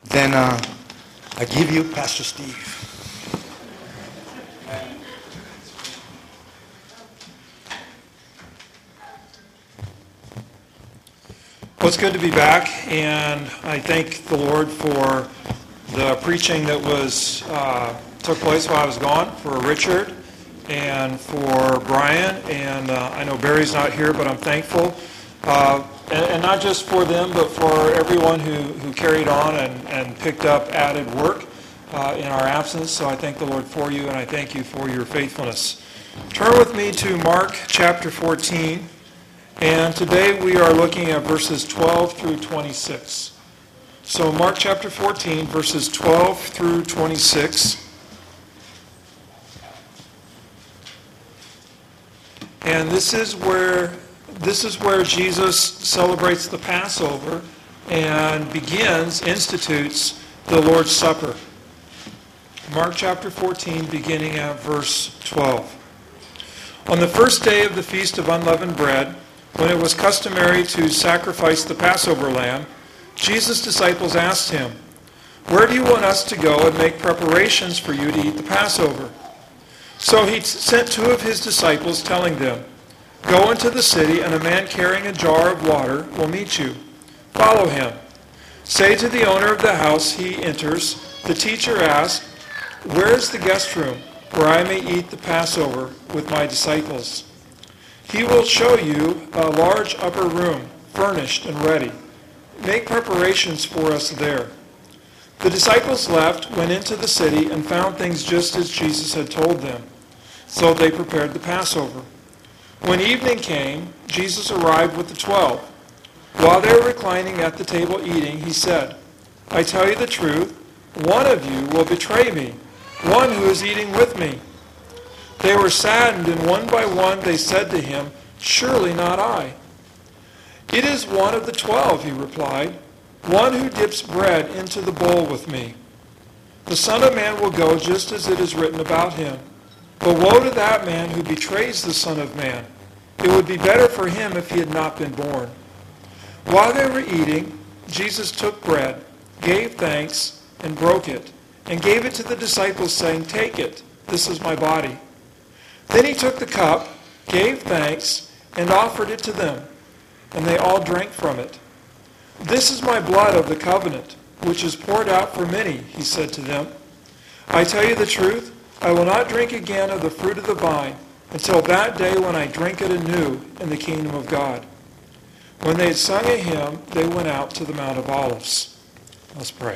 Then I give you Pastor Steve. Well, it's good to be back, and I thank the Lord for the preaching that took place while I was gone, for Richard and for Brian, and I know Barry's not here, but I'm thankful. And not just for them, but for everyone who carried on and picked up added work in our absence. So I thank the Lord for you, and I thank you for your faithfulness. Turn with me to Mark chapter 14. And today we are looking at verses 12 through 26. So Mark chapter 14, verses 12 through 26. And this is where Jesus celebrates the Passover and institutes the Lord's Supper. Mark chapter 14, beginning at verse 12. On the first day of the Feast of Unleavened Bread, when it was customary to sacrifice the Passover lamb, Jesus' disciples asked him, "Where do you want us to go and make preparations for you to eat the Passover?" So he sent two of his disciples, telling them, "Go into the city, and a man carrying a jar of water will meet you. Follow him. Say to the owner of the house he enters, 'The teacher asks, where is the guest room, where I may eat the Passover with my disciples?' He will show you a large upper room, furnished and ready. Make preparations for us there." The disciples left, went into the city, and found things just as Jesus had told them. So they prepared the Passover. When evening came, Jesus arrived with the 12. While they were reclining at the table eating, he said, "I tell you the truth, one of you will betray me, one who is eating with me." They were saddened, and one by one they said to him, "Surely not I." "It is one of the 12, he replied, "one who dips bread into the bowl with me. The Son of Man will go just as it is written about him. But woe to that man who betrays the Son of Man. It would be better for him if he had not been born." While they were eating, Jesus took bread, gave thanks, and broke it, and gave it to the disciples, saying, "Take it, this is my body." Then he took the cup, gave thanks, and offered it to them, and they all drank from it. "This is my blood of the covenant, which is poured out for many," he said to them. "I tell you the truth, I will not drink again of the fruit of the vine until that day when I drink it anew in the kingdom of God." When they had sung a hymn, they went out to the Mount of Olives. Let's pray.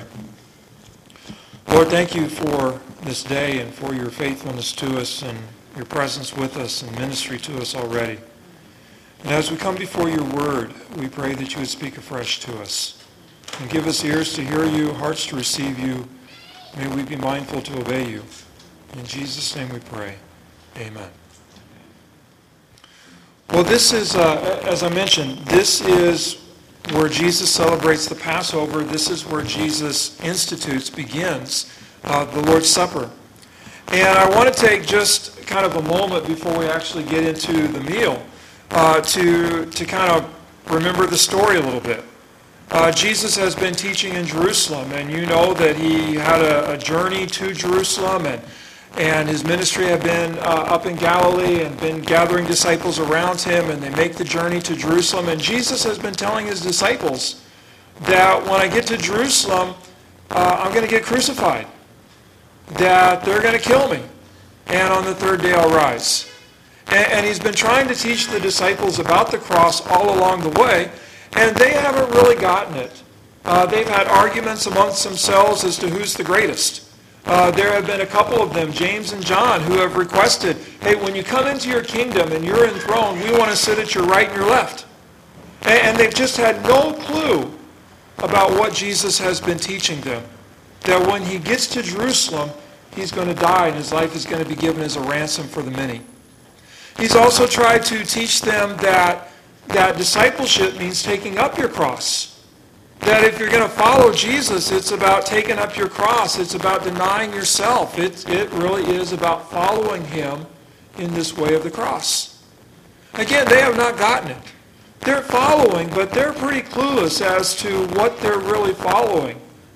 Lord, thank you for this day and for your faithfulness to us and your presence with us and ministry to us already. And as we come before your word, we pray that you would speak afresh to us and give us ears to hear you, hearts to receive you. May we be mindful to obey you. In Jesus' name we pray. Amen. Well, this is, as I mentioned, this is where Jesus celebrates the Passover. This is where Jesus begins the Lord's Supper. And I want to take just kind of a moment before we actually get into the meal to kind of remember the story a little bit. Jesus has been teaching in Jerusalem, and you know that he had a journey to Jerusalem, and his ministry had been up in Galilee and been gathering disciples around him, and they make the journey to Jerusalem. And Jesus has been telling his disciples that when I get to Jerusalem, I'm going to get crucified, that they're going to kill me, and on the third day I'll rise. And he's been trying to teach the disciples about the cross all along the way, and they haven't really gotten it. They've had arguments amongst themselves as to who's the greatest. There have been a couple of them, James and John, who have requested, "Hey, when you come into your kingdom and you're enthroned, we want to sit at your right and your left." And they've just had no clue about what Jesus has been teaching them. That when he gets to Jerusalem, he's going to die and his life is going to be given as a ransom for the many. He's also tried to teach them that discipleship means taking up your cross. That if you're going to follow Jesus, it's about taking up your cross. It's about denying yourself. It really is about following him in this way of the cross. Again, they have not gotten it. They're following, but they're pretty clueless as to what they're really following.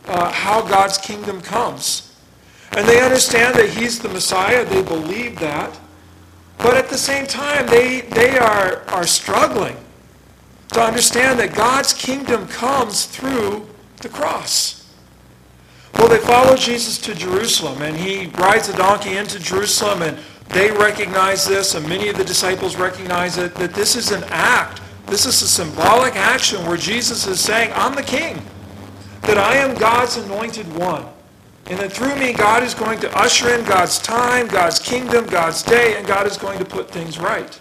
how God's kingdom comes. And they understand that he's the Messiah. They believe that. But at the same time, they are struggling to understand that God's kingdom comes through the cross. Well, they follow Jesus to Jerusalem, and he rides a donkey into Jerusalem, and they recognize this, and many of the disciples recognize it, that this is an act. This is a symbolic action where Jesus is saying, I'm the king, that I am God's anointed one, and that through me God is going to usher in God's time, God's kingdom, God's day, and God is going to put things right.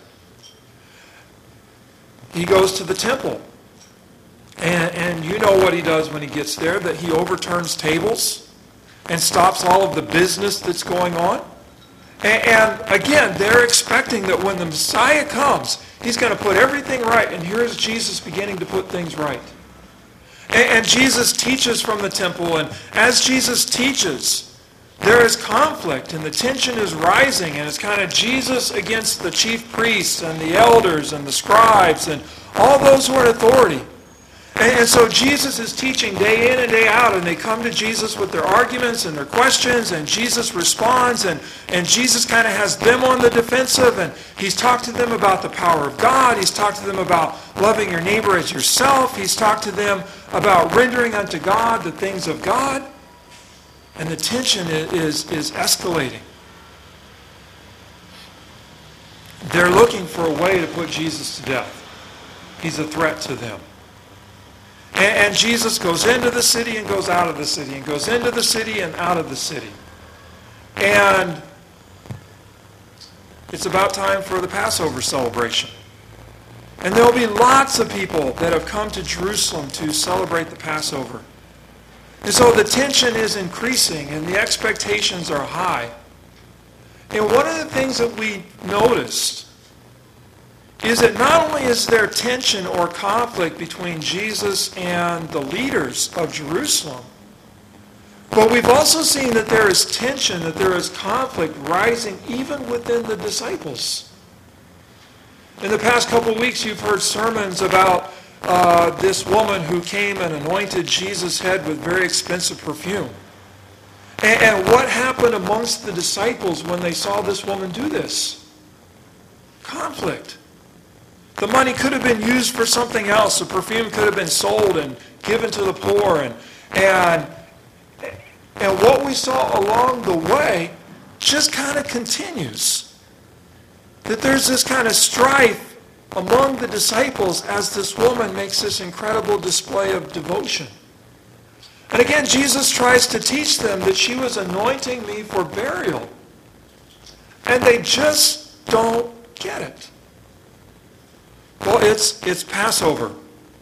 He goes to the temple. And you know what he does when he gets there, that he overturns tables and stops all of the business that's going on. And again, they're expecting that when the Messiah comes, he's going to put everything right. And here's Jesus beginning to put things right. And Jesus teaches from the temple. And as Jesus teaches, there is conflict and the tension is rising. And it's kind of Jesus against the chief priests and the elders and the scribes and all those who are in authority. And so Jesus is teaching day in and day out, and they come to Jesus with their arguments and their questions, and Jesus responds, and Jesus kind of has them on the defensive, and he's talked to them about the power of God. He's talked to them about loving your neighbor as yourself. He's talked to them about rendering unto God the things of God. And the tension is escalating. They're looking for a way to put Jesus to death. He's a threat to them. And Jesus goes into the city and goes out of the city, and goes into the city and out of the city. And it's about time for the Passover celebration. And there will be lots of people that have come to Jerusalem to celebrate the Passover. And so the tension is increasing and the expectations are high. And one of the things that we noticed is that not only is there tension or conflict between Jesus and the leaders of Jerusalem, but we've also seen that there is tension, that there is conflict rising even within the disciples. In the past couple of weeks, you've heard sermons about this woman who came and anointed Jesus' head with very expensive perfume. And what happened amongst the disciples when they saw this woman do this? Conflict. The money could have been used for something else. The perfume could have been sold and given to the poor. And what we saw along the way just kind of continues. That there's this kind of strife among the disciples as this woman makes this incredible display of devotion. And again, Jesus tries to teach them that she was anointing me for burial. And they just don't get it. Well, it's Passover.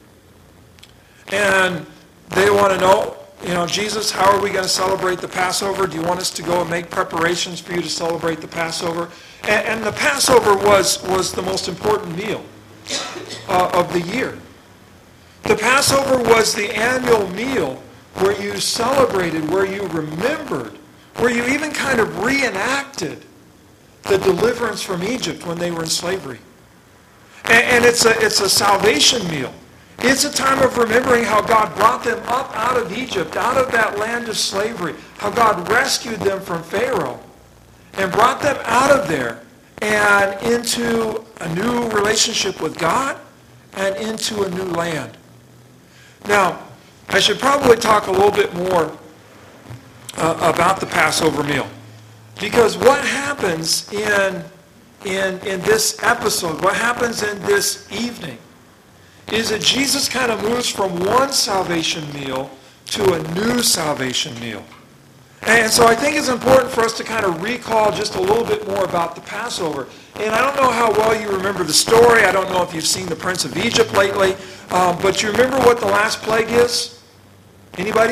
And they want to know, Jesus, how are we going to celebrate the Passover? Do you want us to go and make preparations for you to celebrate the Passover? And the Passover was the most important meal of the year. The Passover was the annual meal where you celebrated, where you remembered, where you even kind of reenacted the deliverance from Egypt when they were in slavery. And it's a salvation meal. It's a time of remembering how God brought them up out of Egypt, out of that land of slavery, how God rescued them from Pharaoh and brought them out of there and into a new relationship with God and into a new land. Now, I should probably talk a little bit more about the Passover meal. Because what happens in this episode, what happens in this evening, is that Jesus kind of moves from one salvation meal to a new salvation meal. And so I think it's important for us to kind of recall just a little bit more about the Passover. And I don't know how well you remember the story. I don't know if you've seen The Prince of Egypt lately. But you remember what the last plague is? Anybody?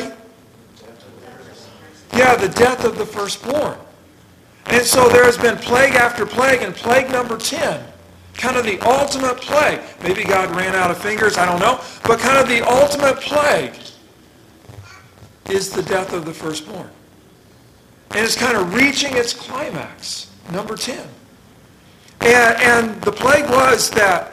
Yeah, the death of the firstborn. And so there has been plague after plague, and plague number 10, kind of the ultimate plague. Maybe God ran out of fingers, I don't know. But kind of the ultimate plague is the death of the firstborn. And it's kind of reaching its climax, number 10. And the plague was that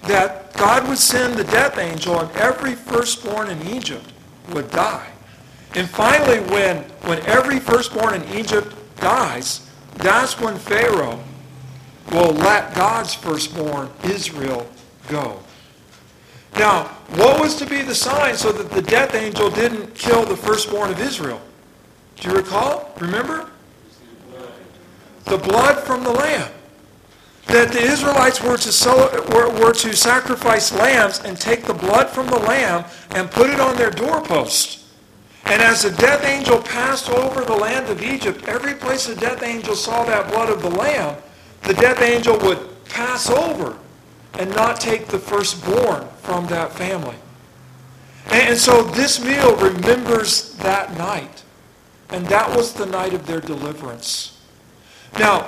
God would send the death angel, and every firstborn in Egypt would die. And finally, when every firstborn in Egypt dies, that's when Pharaoh will let God's firstborn, Israel, go. Now, what was to be the sign so that the death angel didn't kill the firstborn of Israel? Do you recall? Remember? The blood from the lamb. That the Israelites were to sacrifice lambs and take the blood from the lamb and put it on their doorposts. And as the death angel passed over the land of Egypt, every place the death angel saw that blood of the lamb, the death angel would pass over and not take the firstborn from that family. And so this meal remembers that night. And that was the night of their deliverance. Now,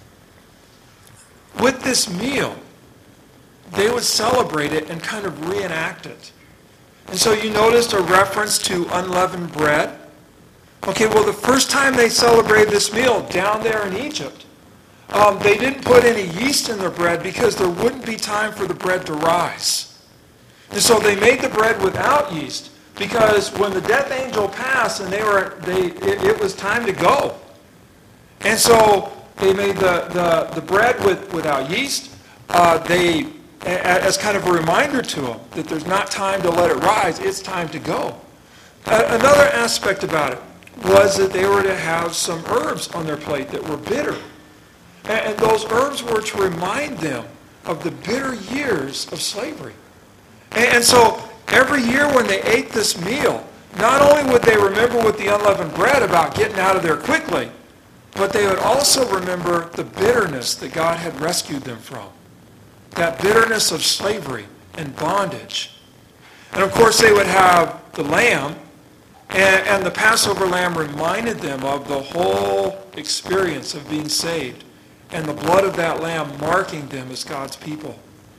with this meal, they would celebrate it and kind of reenact it. And so you noticed a reference to unleavened bread. Okay, well, the first time they celebrated this meal down there in Egypt, they didn't put any yeast in their bread because there wouldn't be time for the bread to rise. And so they made the bread without yeast because when the death angel passed and it was time to go. And so they made the bread without yeast. As kind of a reminder to them that there's not time to let it rise, it's time to go. Another aspect about it was that they were to have some herbs on their plate that were bitter. And those herbs were to remind them of the bitter years of slavery. And so every year when they ate this meal, not only would they remember with the unleavened bread about getting out of there quickly, but they would also remember the bitterness that God had rescued them from. That bitterness of slavery and bondage. And of course they would have the lamb, and the Passover lamb reminded them of the whole experience of being saved, and the blood of that lamb marking them as God's people.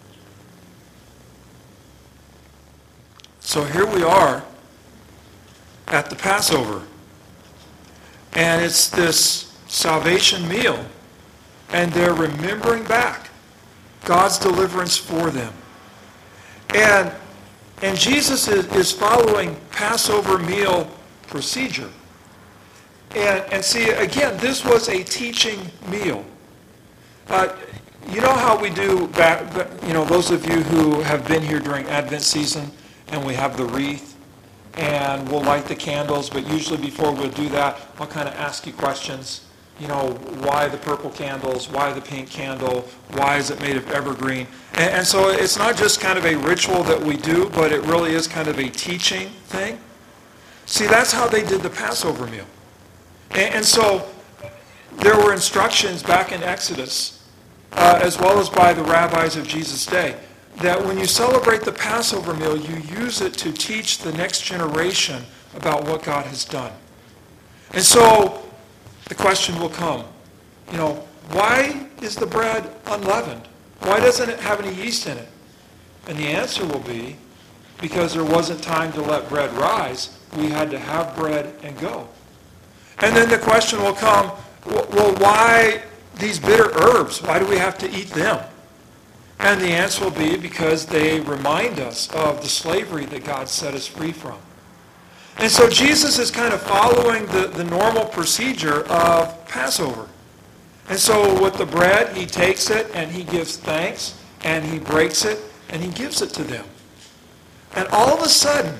So here we are at the Passover. And it's this salvation meal. And they're remembering back God's deliverance for them. And Jesus is following Passover meal procedure. And see, again, this was a teaching meal. You know how we do back, those of you who have been here during Advent season, and we have the wreath, and we'll light the candles, but usually before we'll do that, I'll kind of ask you questions. Why the purple candles? Why the pink candle? Why is it made of evergreen? And so it's not just kind of a ritual that we do, but it really is kind of a teaching thing. See, that's how they did the Passover meal. And so there were instructions back in Exodus, as well as by the rabbis of Jesus' day, that when you celebrate the Passover meal, you use it to teach the next generation about what God has done. And so the question will come, why is the bread unleavened? Why doesn't it have any yeast in it? And the answer will be, because there wasn't time to let bread rise, we had to have bread and go. And then the question will come, well, why these bitter herbs? Why do we have to eat them? And the answer will be because they remind us of the slavery that God set us free from. And so Jesus is kind of following the normal procedure of Passover. And so with the bread, he takes it and he gives thanks and he breaks it and he gives it to them. And all of a sudden,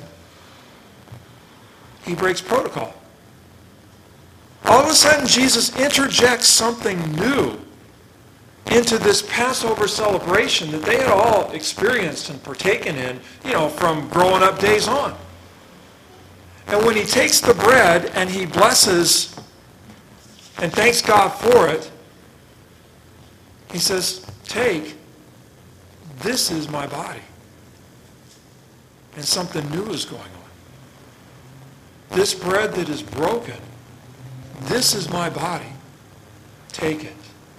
he breaks protocol. All of a sudden, Jesus interjects something new into this Passover celebration that they had all experienced and partaken in, from growing up days on. And when he takes the bread and he blesses and thanks God for it, he says, "Take, this is my body." And something new is going on. This bread that is broken, this is my body. Take it.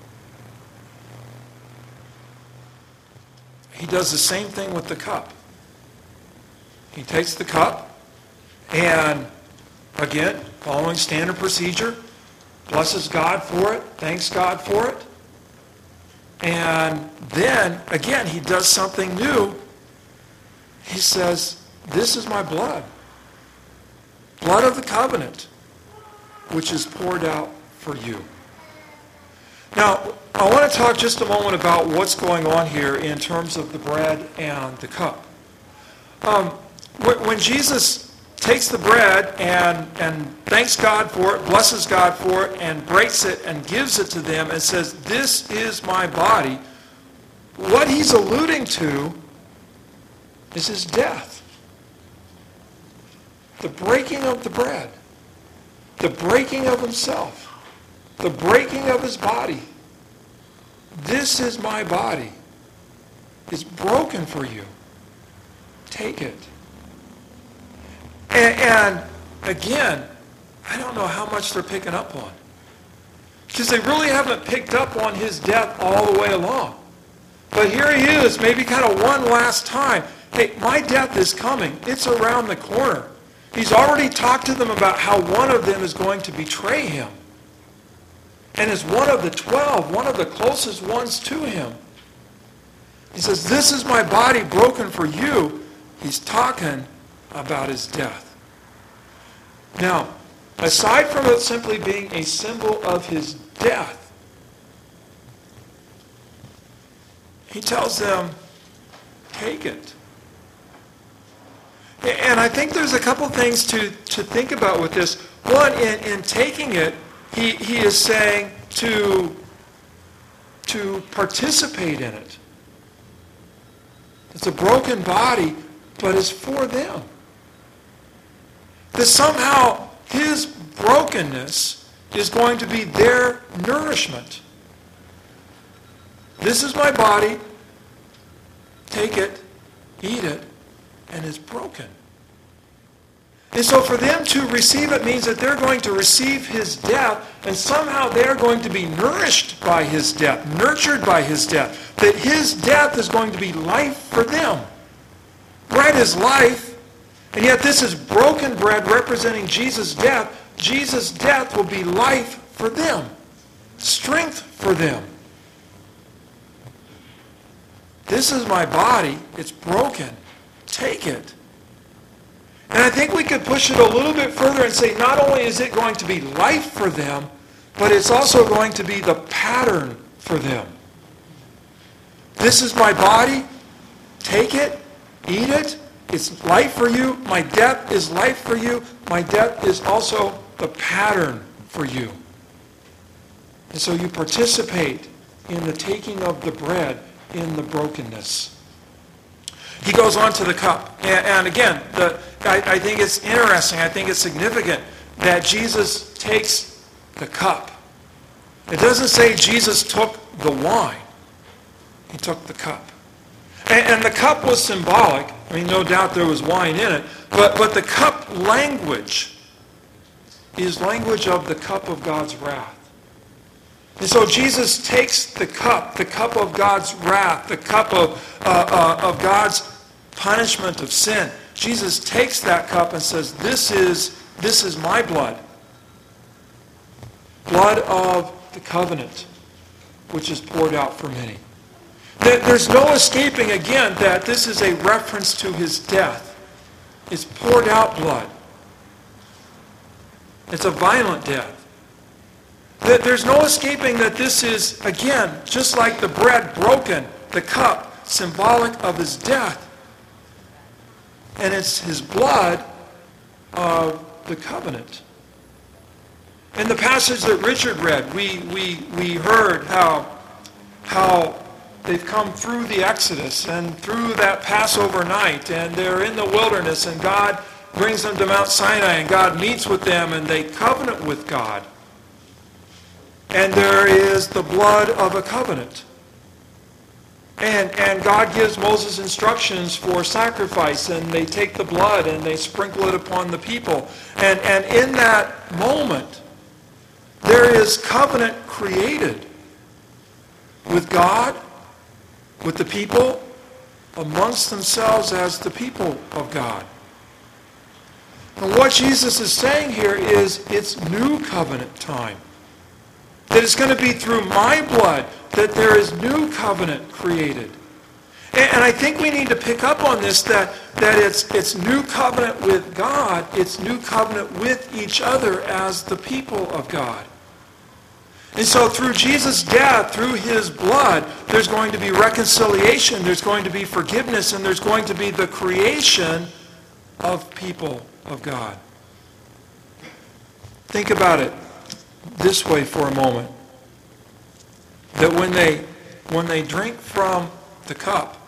He does the same thing with the cup. He takes the cup and, again, following standard procedure, blesses God for it, thanks God for it. And then, again, he does something new. He says, "This is my blood. Blood of the covenant, which is poured out for you. Now, I want to talk just a moment about what's going on here in terms of the bread and the cup. When Jesus takes the bread and thanks God for it, blesses God for it, and breaks it and gives it to them and says, "This is my body," what he's alluding to is his death. The breaking of the bread, the breaking of himself, the breaking of his body. This is my body. It's broken for you. Take it. And again, I don't know how much they're picking up on. Because they really haven't picked up on his death all the way along. But here he is, maybe kind of one last time. Hey, my death is coming. It's around the corner. He's already talked to them about how one of them is going to betray him. And is one of the 12, one of the closest ones to him. He says, "This is my body broken for you." He's talking about his death. Now, aside from it simply being a symbol of his death, he tells them, take it. And I think there's a couple things to think about with this. One, in taking it, he is saying to participate in it. It's a broken body, but it's for them. That somehow his brokenness is going to be their nourishment. This is my body. Take it, eat it, and it's broken. And so for them to receive it means that they're going to receive his death, and somehow they're going to be nourished by his death, nurtured by his death. That his death is going to be life for them. Bread is life, and yet this is broken bread representing Jesus' death. Jesus' death will be life for them, strength for them. This is my body. It's broken. Take it. And I think we could push it a little bit further and say not only is it going to be life for them, but it's also going to be the pattern for them. This is my body. Take it. Eat it. It's life for you. My death is life for you. My death is also the pattern for you. And so you participate in the taking of the bread in the brokenness. He goes on to the cup. And again, I think it's interesting, I think it's significant that Jesus takes the cup. It doesn't say Jesus took the wine. He took the cup. And the cup was symbolic. I mean, no doubt there was wine in it. But the cup language is language of the cup of God's wrath. And so Jesus takes the cup of God's wrath, the cup of God's punishment of sin. Jesus takes that cup and says, this is my blood. Blood of the covenant, which is poured out for many. There's no escaping, again, that this is a reference to his death. It's poured out blood. It's a violent death. There's no escaping that this is, again, just like the bread broken, the cup, symbolic of his death. And it's his blood of the covenant. In the passage that Richard read, we heard how they've come through the Exodus and through that Passover night, and they're in the wilderness, and God brings them to Mount Sinai, and God meets with them, and they covenant with God. And there is the blood of a covenant. And God gives Moses instructions for sacrifice, and they take the blood and they sprinkle it upon the people. And in that moment, there is covenant created with God, with the people, amongst themselves as the people of God. And what Jesus is saying here is it's new covenant time. That it's going to be through my blood that there is new covenant created. And I think we need to pick up on this, that it's new covenant with God, it's new covenant with each other as the people of God. And so through Jesus' death, through his blood, there's going to be reconciliation, there's going to be forgiveness, and there's going to be the creation of people of God. Think about it this way for a moment. That when they drink from the cup,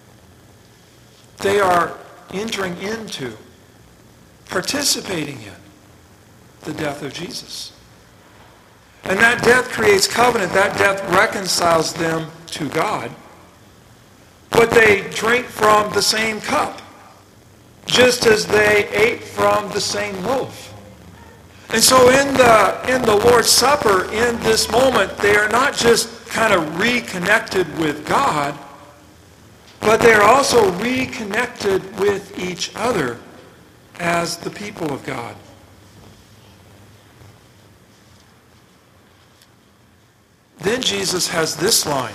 they are entering into, participating in the death of Jesus. And that death creates covenant. That death reconciles them to God. But they drink from the same cup, just as they ate from the same loaf. And so in the Lord's Supper, in this moment, they are not just kind of reconnected with God, but they are also reconnected with each other as the people of God. Then Jesus has this line,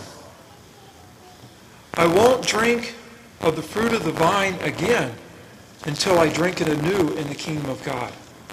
I won't drink of the fruit of the vine again until I drink it anew in the kingdom of God.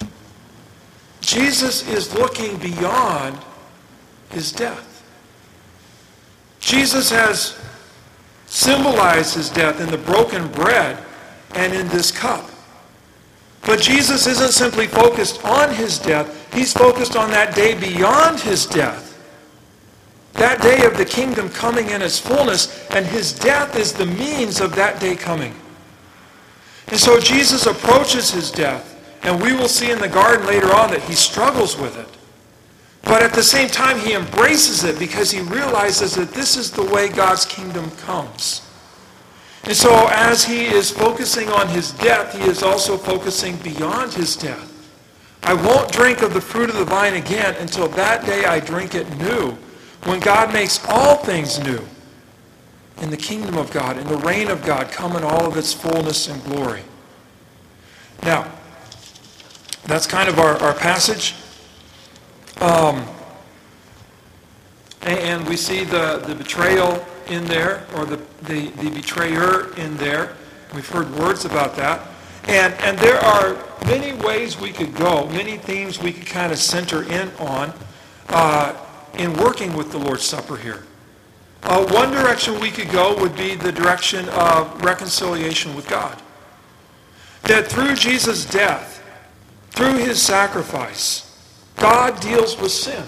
Jesus is looking beyond his death. Jesus has symbolized his death in the broken bread and in this cup. But Jesus isn't simply focused on his death. He's focused on that day beyond his death. That day of the kingdom coming in its fullness, and his death is the means of that day coming. And so Jesus approaches his death, and we will see in the garden later on that he struggles with it. But at the same time, he embraces it because he realizes that this is the way God's kingdom comes. And so as he is focusing on his death, he is also focusing beyond his death. I won't drink of the fruit of the vine again until that day I drink it new, when God makes all things new in the kingdom of God, in the reign of God, come in all of its fullness and glory. Now, that's kind of our passage. And we see the betrayal in there, or the betrayer in there. We've heard words about that. And there are many ways we could go, many themes we could kind of center in on in working with the Lord's Supper here. One direction we could go would be the direction of reconciliation with God. That through Jesus' death, through his sacrifice, God deals with sin.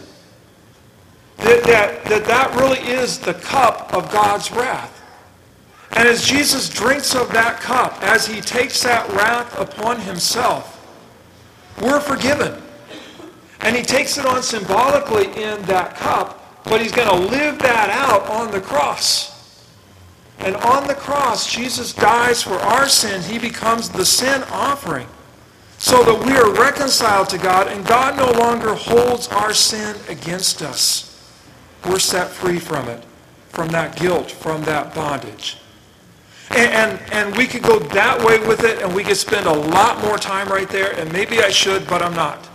That really is the cup of God's wrath. And as Jesus drinks of that cup, as he takes that wrath upon himself, we're forgiven. And he takes it on symbolically in that cup, but he's going to live that out on the cross. And on the cross, Jesus dies for our sins. He becomes the sin offering so that we are reconciled to God, and God no longer holds our sin against us. We're set free from it, from that guilt, from that bondage. And we could go that way with it, and we could spend a lot more time right there, and maybe I should, but I'm not.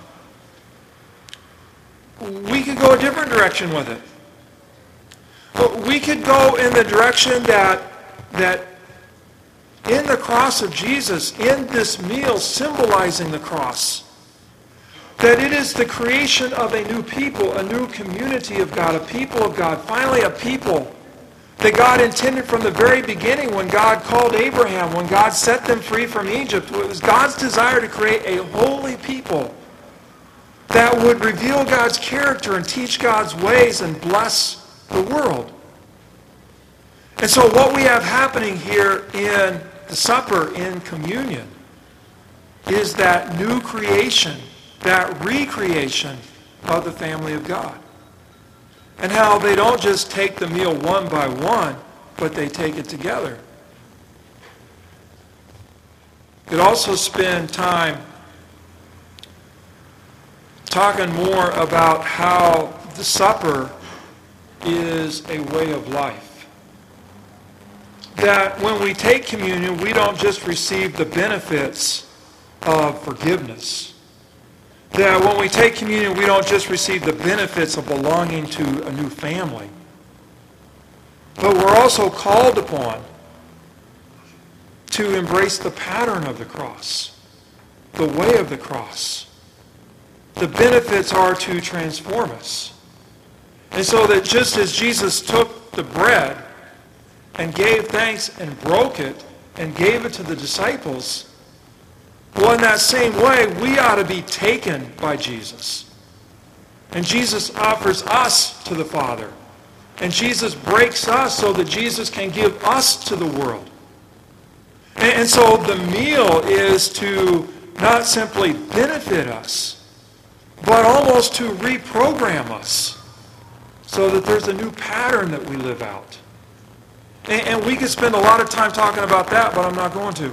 We could go a different direction with it. But we could go in the direction that in the cross of Jesus, in this meal symbolizing the cross, that it is the creation of a new people, a new community of God, a people of God, finally a people that God intended from the very beginning when God called Abraham, when God set them free from Egypt. It was God's desire to create a holy people that would reveal God's character and teach God's ways and bless the world. And so what we have happening here in the supper, in communion, is that new creation, that recreation of the family of God. And how they don't just take the meal one by one, but they take it together. You could also spend time talking more about how the supper is a way of life. That when we take communion, we don't just receive the benefits of forgiveness. That when we take communion, we don't just receive the benefits of belonging to a new family. But we're also called upon to embrace the pattern of the cross, the way of the cross. The benefits are to transform us. And so that just as Jesus took the bread and gave thanks and broke it and gave it to the disciples, well, in that same way, we ought to be taken by Jesus. And Jesus offers us to the Father. And Jesus breaks us so that Jesus can give us to the world. And so the meal is to not simply benefit us, but almost to reprogram us so that there's a new pattern that we live out. And we could spend a lot of time talking about that, but I'm not going to.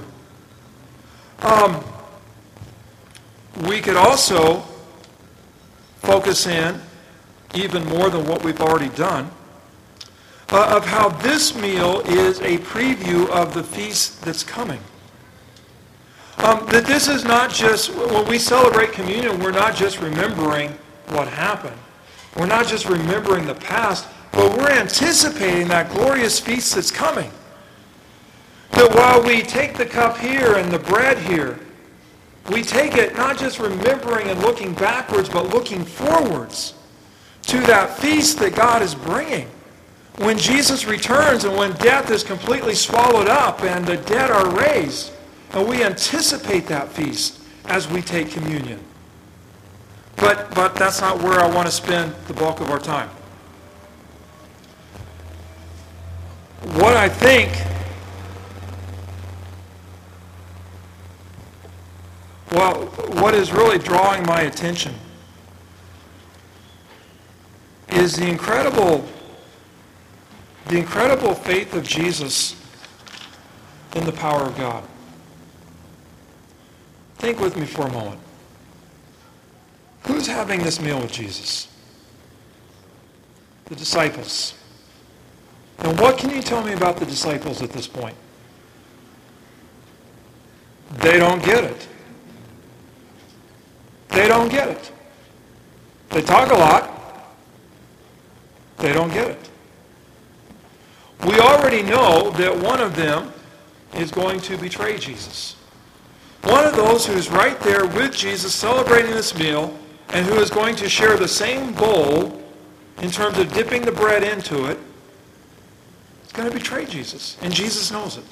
We could also focus in, even more than what we've already done, of how this meal is a preview of the feast that's coming. That this is not just, when we celebrate communion, we're not just remembering what happened. We're not just remembering the past, but we're anticipating that glorious feast that's coming. That while we take the cup here and the bread here, we take it not just remembering and looking backwards, but looking forwards to that feast that God is bringing. When Jesus returns and when death is completely swallowed up and the dead are raised, and we anticipate that feast as we take communion. But that's not where I want to spend the bulk of our time. What I think what is really drawing my attention is the incredible faith of Jesus in the power of God. Think with me for a moment. Who's having this meal with Jesus? The disciples. And what can you tell me about the disciples at this point? They don't get it. They don't get it. They talk a lot. They don't get it. We already know that one of them is going to betray Jesus. One of those who is right there with Jesus celebrating this meal and who is going to share the same bowl in terms of dipping the bread into it is going to betray Jesus. And Jesus knows it.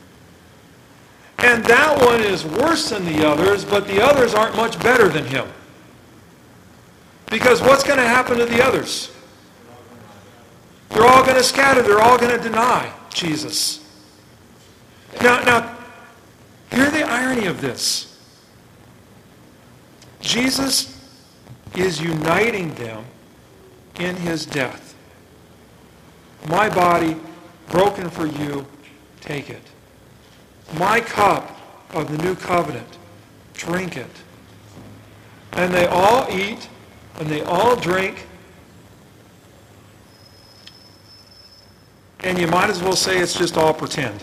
And that one is worse than the others, but the others aren't much better than him. Because what's going to happen to the others? They're all going to scatter. They're all going to deny Jesus. Now, hear the irony of this. Jesus is uniting them in his death. My body broken for you, take it. My cup of the new covenant, drink it. And they all eat and they all drink. And you might as well say it's just all pretend.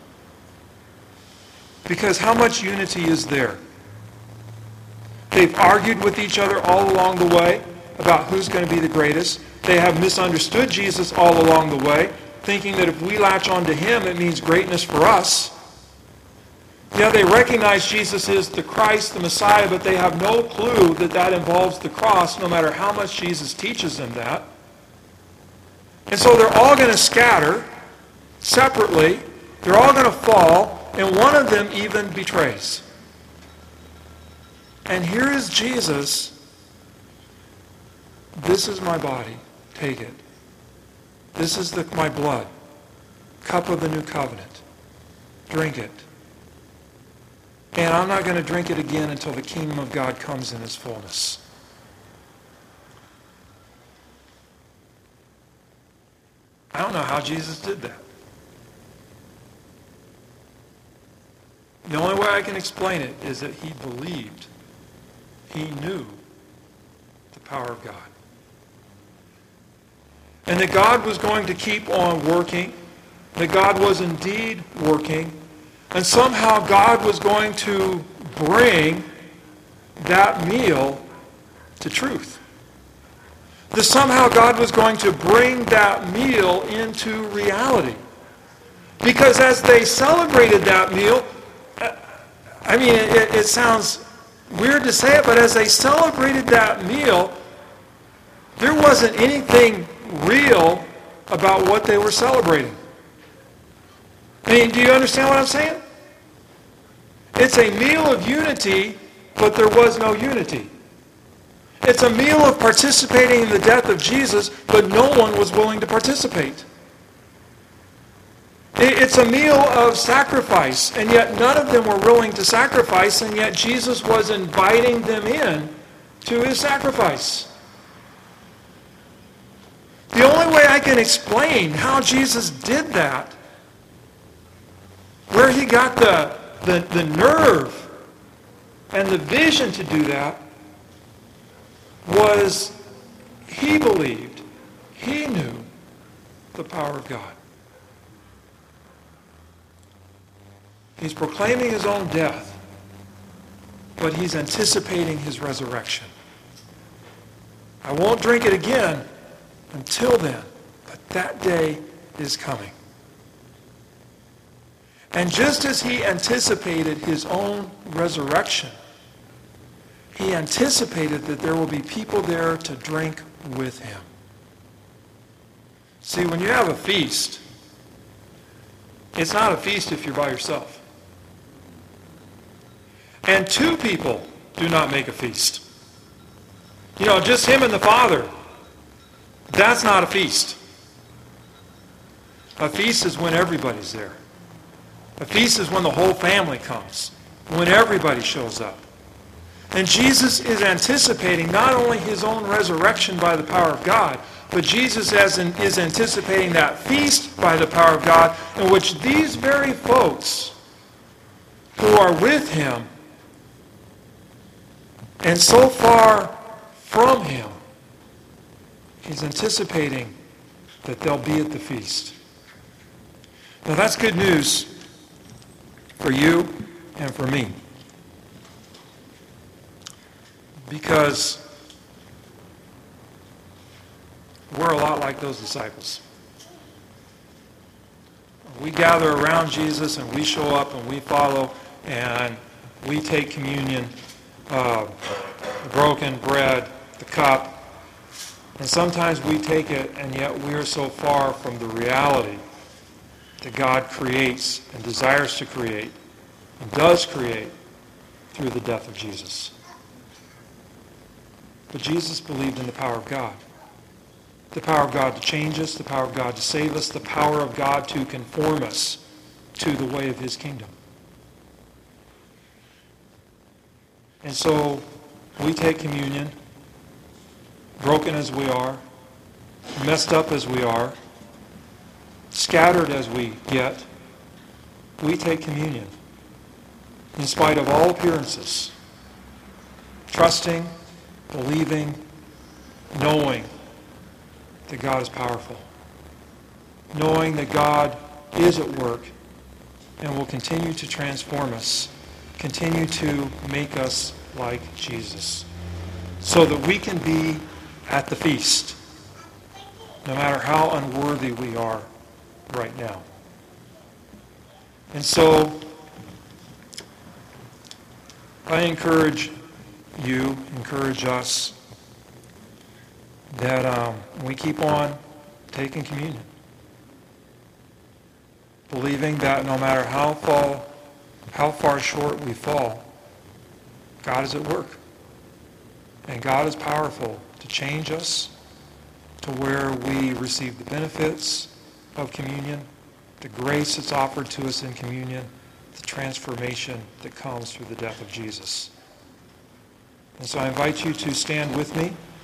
Because how much unity is there? They've argued with each other all along the way about who's going to be the greatest. They have misunderstood Jesus all along the way, thinking that if we latch on to him, it means greatness for us. Yeah, they recognize Jesus is the Christ, the Messiah, but they have no clue that that involves the cross, no matter how much Jesus teaches them that. And so they're all going to scatter separately. They're all going to fall, and one of them even betrays. And here is Jesus. This is my body. Take it. This is my blood. Cup of the new covenant. Drink it. And I'm not going to drink it again until the kingdom of God comes in its fullness. I don't know how Jesus did that. The only way I can explain it is that he believed. He knew the power of God. And that God was going to keep on working. That God was indeed working. And somehow God was going to bring that meal to truth. That somehow God was going to bring that meal into reality. Because as they celebrated that meal, it sounds weird to say it, but as they celebrated that meal, there wasn't anything real about what they were celebrating. Do you understand what I'm saying? It's a meal of unity, but there was no unity. It's a meal of participating in the death of Jesus, but no one was willing to participate. It's a meal of sacrifice, and yet none of them were willing to sacrifice, and yet Jesus was inviting them in to his sacrifice. The only way I can explain how Jesus did that, where he got the nerve and the vision to do that, was he believed, he knew the power of God. He's proclaiming his own death, but he's anticipating his resurrection. I won't drink it again until then, but that day is coming. And just as he anticipated his own resurrection, he anticipated that there will be people there to drink with him. See, when you have a feast, it's not a feast if you're by yourself. And two people do not make a feast. Just him and the Father. That's not a feast. A feast is when everybody's there. A feast is when the whole family comes, when everybody shows up. And Jesus is anticipating not only his own resurrection by the power of God, but Jesus is anticipating that feast by the power of God, in which these very folks who are with him and so far from him, he's anticipating that they'll be at the feast. Now that's good news for you and for me. Because we're a lot like those disciples. We gather around Jesus and we show up and we follow and we take communion, the broken bread, the cup, and sometimes we take it and yet we are so far from the reality that God creates and desires to create and does create through the death of Jesus. But Jesus believed in the power of God. The power of God to change us, the power of God to save us, the power of God to conform us to the way of his kingdom. And so we take communion, broken as we are, messed up as we are, scattered as we get, we take communion in spite of all appearances, trusting, believing, knowing that God is powerful, knowing that God is at work and will continue to transform us, continue to make us like Jesus, so that we can be at the feast, no matter how unworthy we are right now. And so, I encourage you, encourage us, that we keep on taking communion, believing that no matter how far short we fall, God is at work. And God is powerful to change us to where we receive the benefits of communion, the grace that's offered to us in communion, the transformation that comes through the death of Jesus. And so I invite you to stand with me